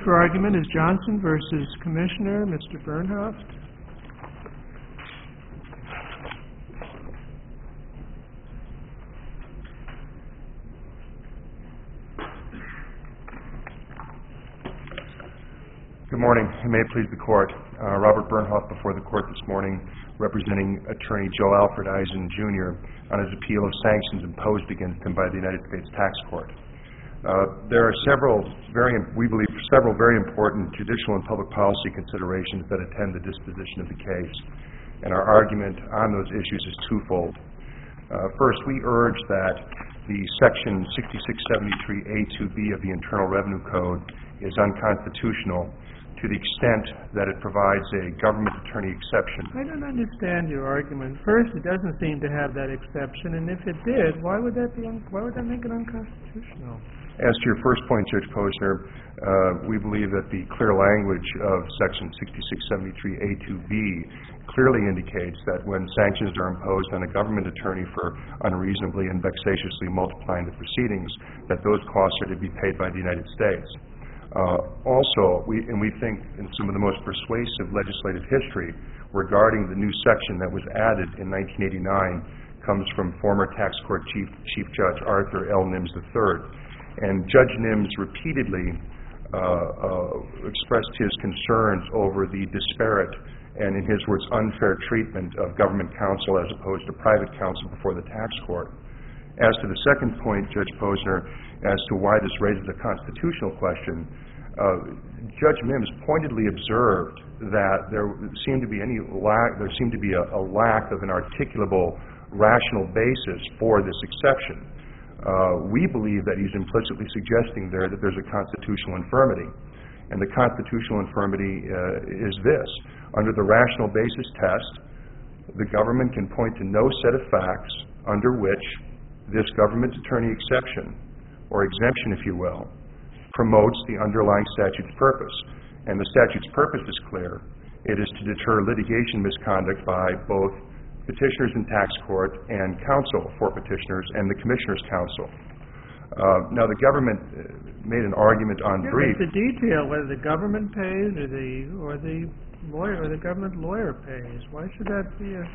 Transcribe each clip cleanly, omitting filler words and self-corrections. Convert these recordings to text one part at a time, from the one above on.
for argument is Johnson versus Commissioner. Mr. Bernhoft. Good morning, and may it please the Court. Robert Bernhoft before the Court this morning, representing Attorney Joe Alfred Eisen, Jr. on his appeal of sanctions imposed against him by the United States Tax Court. There are we believe, several very important judicial and public policy considerations that attend the disposition of the case, and our argument on those issues is twofold. First, we urge that the Section 6673A2B of the Internal Revenue Code is unconstitutional to the extent that it provides a government attorney exception. I don't understand your argument. First, it doesn't seem to have that exception, and if it did, why would that make it unconstitutional? As to your first point, Judge Posner, we believe that the clear language of Section 6673A2B clearly indicates that when sanctions are imposed on a government attorney for unreasonably and vexatiously multiplying the proceedings, that those costs are to be paid by the United States. Also, we think in some of the most persuasive legislative history regarding the new section that was added in 1989 comes from former tax court Chief Judge Arthur L. Nims III. And Judge Nims repeatedly expressed his concerns over the disparate and, in his words, unfair treatment of government counsel as opposed to private counsel before the tax court. As to the second point, Judge Posner, as to why this raises a constitutional question, Judge Nims pointedly observed that there seemed to be a lack of an articulable, rational basis for this exception. We believe that he's implicitly suggesting there that there's a constitutional infirmity. And the constitutional infirmity is this. Under the rational basis test, the government can point to no set of facts under which this government attorney exception, or exemption if you will, promotes the underlying statute's purpose. And the statute's purpose is clear. It is to deter litigation misconduct by both petitioners in tax court and counsel for petitioners and the commissioner's counsel. Now, the government made an argument on brief. The detail whether the government pays or the lawyer or the government lawyer pays. Why should that be a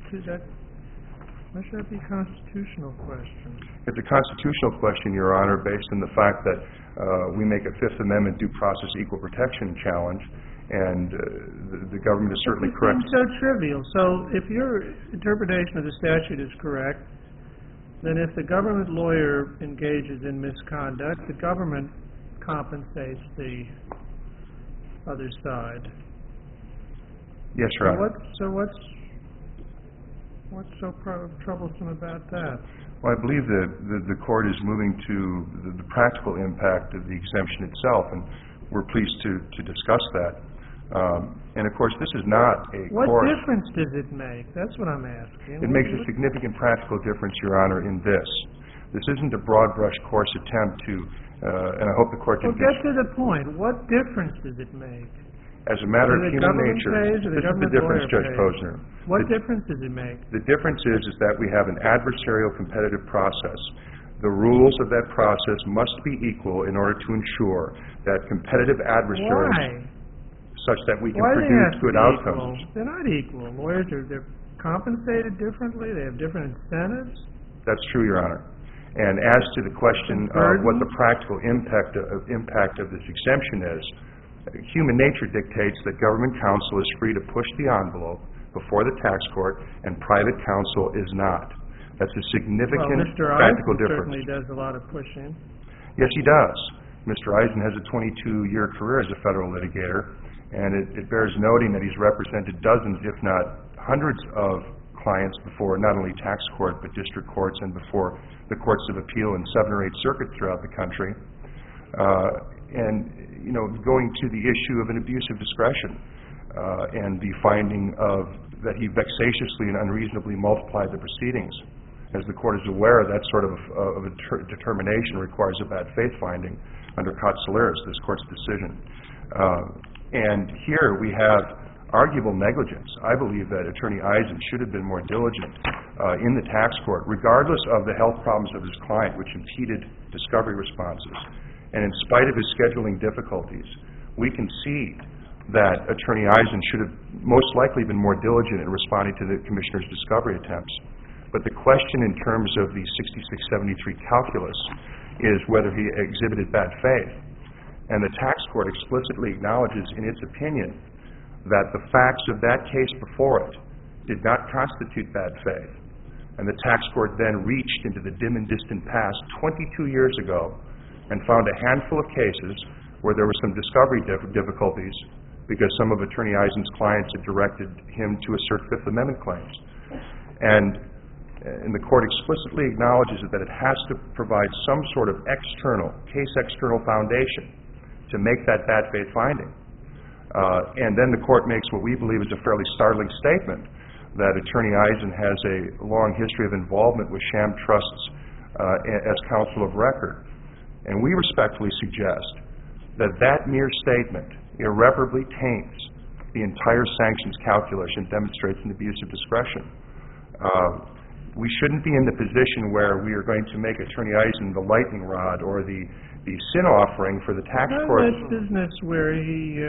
constitutional question? It's a constitutional question, Your Honor, based on the fact that we make a Fifth Amendment due process equal protection challenge, and the government is certainly correct. It seems so trivial. So if your interpretation of the statute is correct, then if the government lawyer engages in misconduct, the government compensates the other side. Yes, Your Honor. So what's so troublesome about that? Well, I believe that the court is moving to the practical impact of the exemption itself, and we're pleased to discuss that. And, of course, this is not a What court. difference does it make? That's what I'm asking. It makes a significant practical difference, Your Honor, in this. This isn't a broad-brush course attempt to, and I hope the court can... Well, get to the point. What difference does it make? As a matter of human nature, this is the difference, Judge Posner. What difference does it make? The difference is that we have an adversarial competitive process. The rules of that process must be equal in order to ensure that competitive adversaries... Why? Such that we can produce good outcomes. They're not equal. Lawyers they're compensated differently. They have different incentives. That's true, Your Honor. And as to the question of what the practical impact of this exemption is, human nature dictates that government counsel is free to push the envelope before the tax court, and private counsel is not. That's a significant practical difference. Mr. Eisen certainly does a lot of pushing. Yes, he does. Mr. Eisen has a 22-year career as a federal litigator, and it bears noting that he's represented dozens, if not hundreds, of clients before not only tax court but district courts and before the courts of appeal in 7 or 8 circuits throughout the country. And, going to the issue of an abuse of discretion and the finding that he vexatiously and unreasonably multiplied the proceedings. As the court is aware, that sort of a determination requires a bad faith finding under Katsouliris, this court's decision. And here we have arguable negligence. I believe that Attorney Eisen should have been more diligent in the tax court, regardless of the health problems of his client, which impeded discovery responses. And in spite of his scheduling difficulties, we concede that Attorney Eisen should have most likely been more diligent in responding to the Commissioner's discovery attempts. But the question in terms of the 6673 calculus is whether he exhibited bad faith. And the tax court explicitly acknowledges in its opinion that the facts of that case before it did not constitute bad faith. And the tax court then reached into the dim and distant past 22 years ago and found a handful of cases where there were some discovery difficulties because some of Attorney Eisen's clients had directed him to assert Fifth Amendment claims. And the court explicitly acknowledges that it has to provide some sort of external foundation to make that bad faith finding. And then the court makes what we believe is a fairly startling statement that Attorney Eisen has a long history of involvement with sham trusts as counsel of record. And we respectfully suggest that that mere statement irreparably taints the entire sanctions calculus and demonstrates an abuse of discretion. We shouldn't be in the position where we are going to make Attorney Eisen the lightning rod or the sin offering for the tax court. That business where he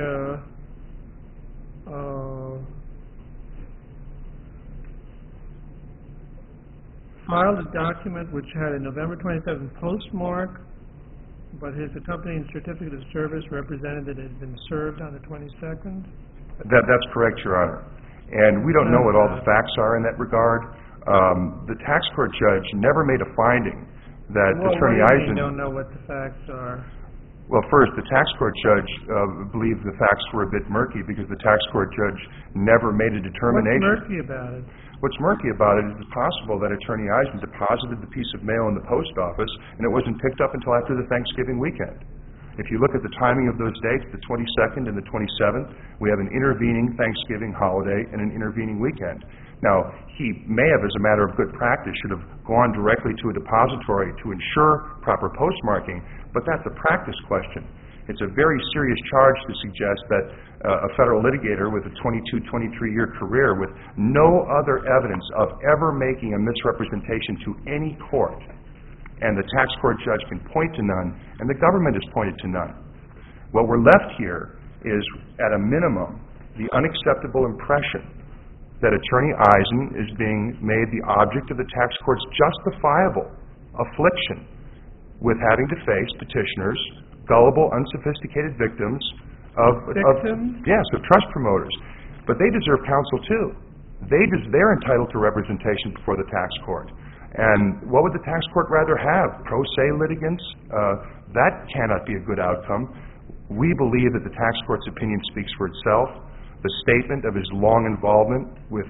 filed a document which had a November 27th postmark, but his accompanying certificate of service represented that it had been served on the 22nd? That's correct, Your Honor. And we don't know what all the facts are in that regard. The tax court judge never made a finding that Attorney Eisen... don't know what the facts are? Well, first, the tax court judge believed the facts were a bit murky because the tax court judge never made a determination. What's murky about it? What's murky about it is it's possible that Attorney Eisen deposited the piece of mail in the post office and it wasn't picked up until after the Thanksgiving weekend. If you look at the timing of those dates, the 22nd and the 27th, we have an intervening Thanksgiving holiday and an intervening weekend. Now, he may have, as a matter of good practice, should have gone directly to a depository to ensure proper postmarking, but that's a practice question. It's a very serious charge to suggest that a federal litigator with a 22, 23-year career with no other evidence of ever making a misrepresentation to any court, and the tax court judge can point to none, and the government has pointed to none. What we're left here is, at a minimum, the unacceptable impression that Attorney Eisen is being made the object of the tax court's justifiable affliction with having to face petitioners, gullible, unsophisticated victims of trust promoters. But they deserve counsel too. They're entitled to representation before the tax court. And what would the tax court rather have? Pro se litigants? That cannot be a good outcome. We believe that the tax court's opinion speaks for itself. The statement of his long involvement with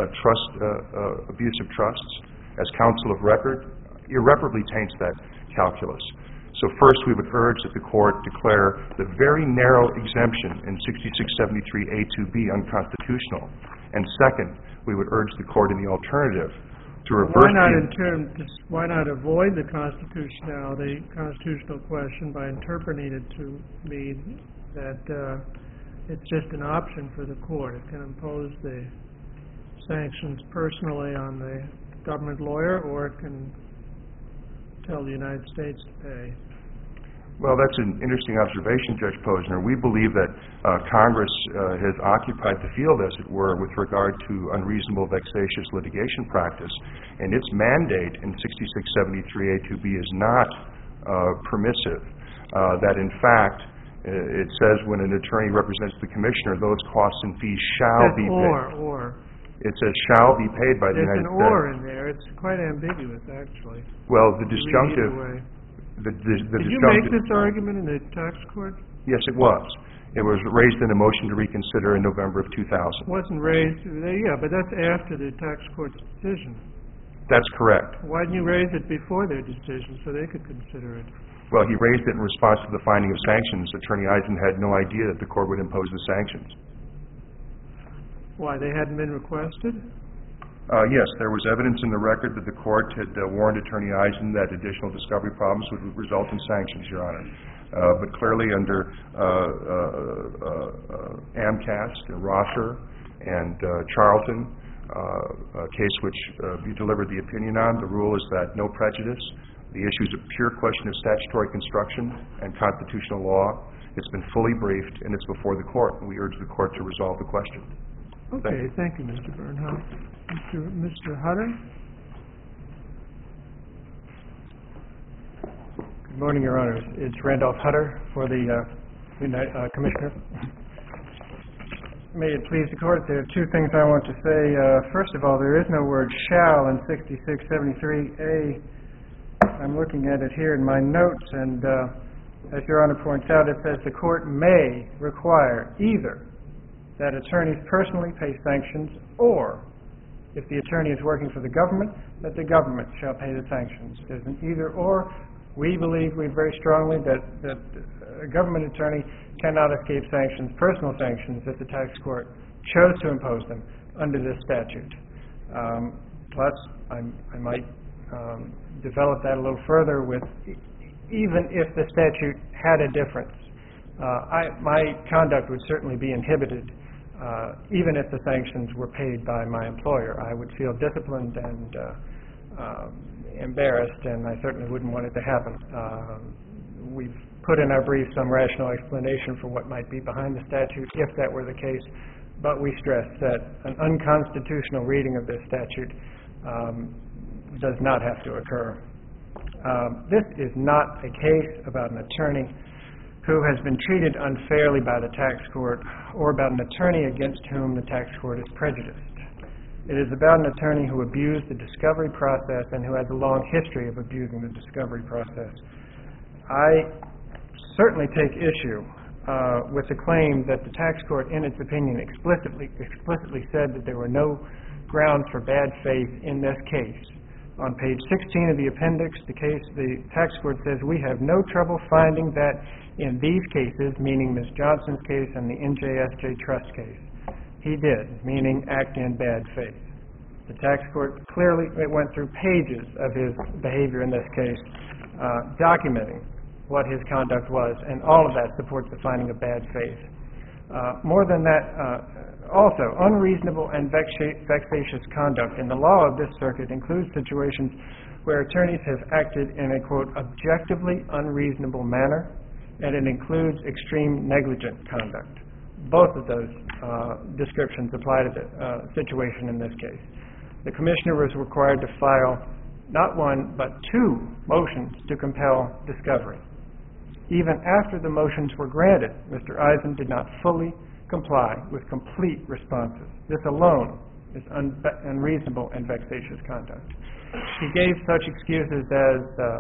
abuse of trusts as counsel of record irreparably taints that calculus. So first, we would urge that the court declare the very narrow exemption in 6673A2B unconstitutional. And second, we would urge the court in the alternative to reverse why not avoid the constitutional question by interpreting it to mean that it's just an option for the court. It can impose the sanctions personally on the government lawyer, or it can tell the United States to pay. Well, that's an interesting observation, Judge Posner. We believe that Congress has occupied the field, as it were, with regard to unreasonable, vexatious litigation practice. And its mandate in 6673A2B is not permissive. That, in fact, it says when an attorney represents the commissioner, those costs and fees shall be paid. It says shall be paid by the United States. There's an or in there. It's quite ambiguous, actually. Well, the disjunctive... Did you make this argument in the tax court? Yes, it was. It was raised in a motion to reconsider in November of 2000. It wasn't raised... Yeah, but that's after the tax court's decision. That's correct. Why didn't you raise it before their decision so they could consider it? Well, he raised it in response to the finding of sanctions. Attorney Eisen had no idea that the court would impose the sanctions. Why, they hadn't been requested? Yes, there was evidence in the record that the court had warned Attorney Eisen that additional discovery problems would result in sanctions, Your Honor. But clearly under Amcast, Rosser, and Charlton, a case which you delivered the opinion on, the rule is that no prejudice. The issue is a pure question of statutory construction and constitutional law, It's been fully briefed, and it's before the court, and we urge the court to resolve the question. Okay, thank you, Mr. Bernhoff. Mr. Hutter? Good morning, Your Honors. It's Randolph Hutter for the Commissioner. May it please the Court, there are two things I want to say. First of all, there is no word shall in 6673A. I'm looking at it here in my notes, and as Your Honor points out, it says the Court may require either that attorneys personally pay sanctions, or, if the attorney is working for the government, that the government shall pay the sanctions. There's an either or. We believe very strongly that a government attorney cannot escape sanctions, personal sanctions, if the tax court chose to impose them under this statute. Plus, I might develop that a little further with, even if the statute had a difference, my conduct would certainly be inhibited, even if the sanctions were paid by my employer. I would feel disciplined and embarrassed, and I certainly wouldn't want it to happen. We've put in our brief some rational explanation for what might be behind the statute, if that were the case, but we stress that an unconstitutional reading of this statute does not have to occur. This is not a case about an attorney who has been treated unfairly by the tax court, or about an attorney against whom the tax court is prejudiced. It is about an attorney who abused the discovery process and who has a long history of abusing the discovery process. I certainly take issue with the claim that the tax court, in its opinion, explicitly said that there were no grounds for bad faith in this case. On page 16 of the appendix, the tax court says, "We have no trouble finding that in these cases," meaning Ms. Johnson's case and the NJSJ Trust case, he did, meaning act in bad faith. The tax court clearly went through pages of his behavior in this case, documenting what his conduct was, and all of that supports the finding of bad faith. More than that, also, unreasonable and vexatious conduct in the law of this circuit includes situations where attorneys have acted in a, quote, objectively unreasonable manner, and it includes extreme negligent conduct. Both of those descriptions apply to the situation in this case. The Commissioner was required to file not one, but two motions to compel discovery. Even after the motions were granted, Mr. Eisen did not fully comply with complete responses. This alone is unreasonable and vexatious conduct. He gave such excuses as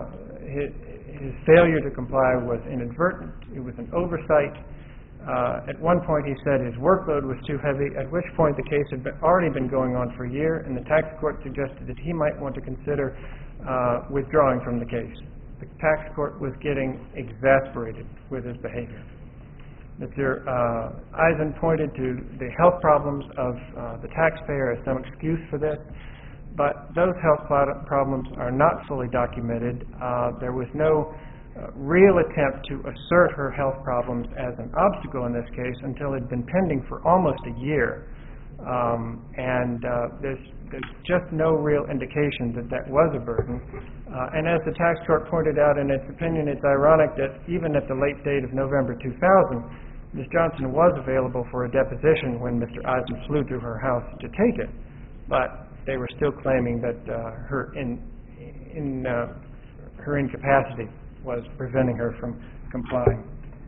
his failure to comply was inadvertent, it was an oversight. At one point he said his workload was too heavy, at which point the case had already been going on for a year, and the tax court suggested that he might want to consider withdrawing from the case. The tax court was getting exasperated with his behavior. Mr. Eisen pointed to the health problems of the taxpayer as some excuse for this, but those health problems are not fully documented. There was no real attempt to assert her health problems as an obstacle in this case until it had been pending for almost a year. There's just no real indication that that was a burden. And as the tax court pointed out in its opinion, it's ironic that even at the late date of November 2000, Ms. Johnson was available for a deposition when Mr. Eisen flew to her house to take it, but they were still claiming that her incapacity was preventing her from complying.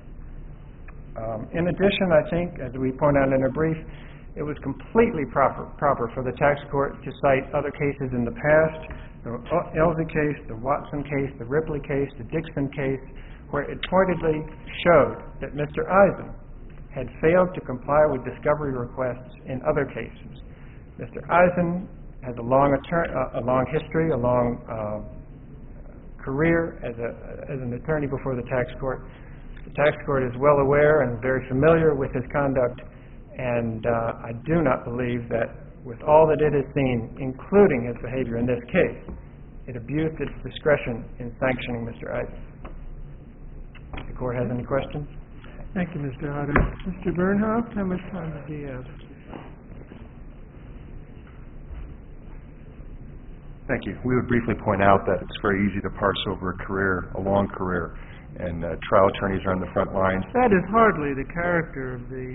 In addition, I think, as we point out in a brief, it was completely proper for the tax court to cite other cases in the past, the Elsie case, the Watson case, the Ripley case, the Dixon case, where it pointedly showed that Mr. Eisen had failed to comply with discovery requests in other cases. Mr. Eisen has a long history, a long career as an attorney before the tax court. The tax court is well aware and very familiar with his conduct, and I do not believe that with all that it has seen, including his behavior in this case, it abused its discretion in sanctioning Mr. Eisen. If the court has any questions? Thank you, Mr. Hutter. Mr. Bernhoff, how much time do you have? Thank you. We would briefly point out that it's very easy to parse over a long career, and trial attorneys are on the front lines. That is hardly the character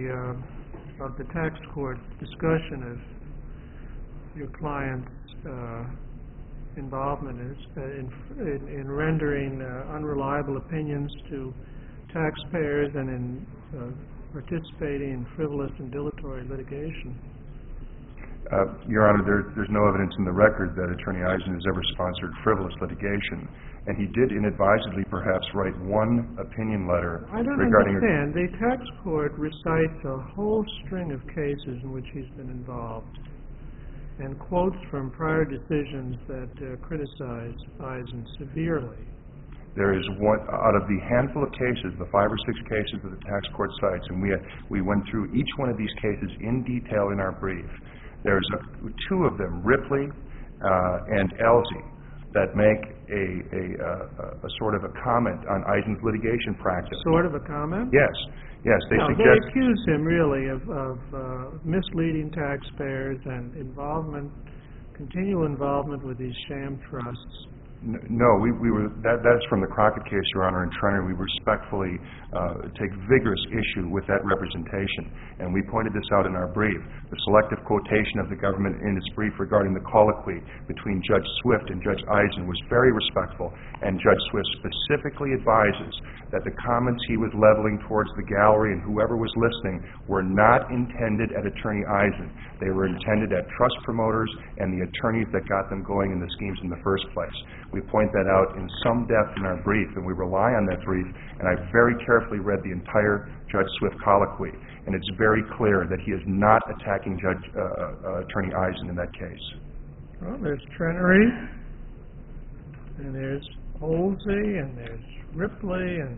of the tax court discussion of your client's involvement in rendering unreliable opinions to taxpayers and in participating in frivolous and dilatory litigation. Your Honor, there's no evidence in the record that Attorney Eisen has ever sponsored frivolous litigation, and he did inadvisedly perhaps write one opinion letter regarding... I don't understand. The tax court recites a whole string of cases in which he's been involved and quotes from prior decisions that criticize Eisen severely. There is one, out of the handful of cases, the 5 or 6 cases that the tax court cites, and we went through each one of these cases in detail in our brief. There's 2 of them, Ripley and Elsie, that make a sort of a comment on Eisen's litigation practice. Sort of a comment? Yes. They no, suggest... They accuse him really of misleading taxpayers and continual involvement with these sham trusts. No, that's from the Crockett case, Your Honor, in Trenner. We respectfully take vigorous issue with that representation, and we pointed this out in our brief. The selective quotation of the government in its brief regarding the colloquy between Judge Swift and Judge Eisen was very respectful, and Judge Swift specifically advises that the comments he was leveling towards the gallery and whoever was listening were not intended at Attorney Eisen. They were intended at trust promoters and the attorneys that got them going in the schemes in the first place. We point that out in some depth in our brief, and we rely on that brief, and I very carefully read the entire Judge Swift colloquy, and it's very clear that he is not attacking Attorney Eisen in that case. Well, there's Trenery, and there's Olsey, and there's Ripley, and...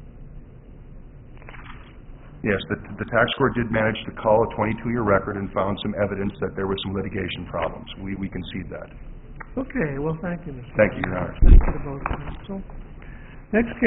Yes, the tax court did manage to call a 22-year record and found some evidence that there were some litigation problems. We concede that. Okay, well, thank you, Mr. Thank you, Your Honor. Thank you to both counsel. Next case.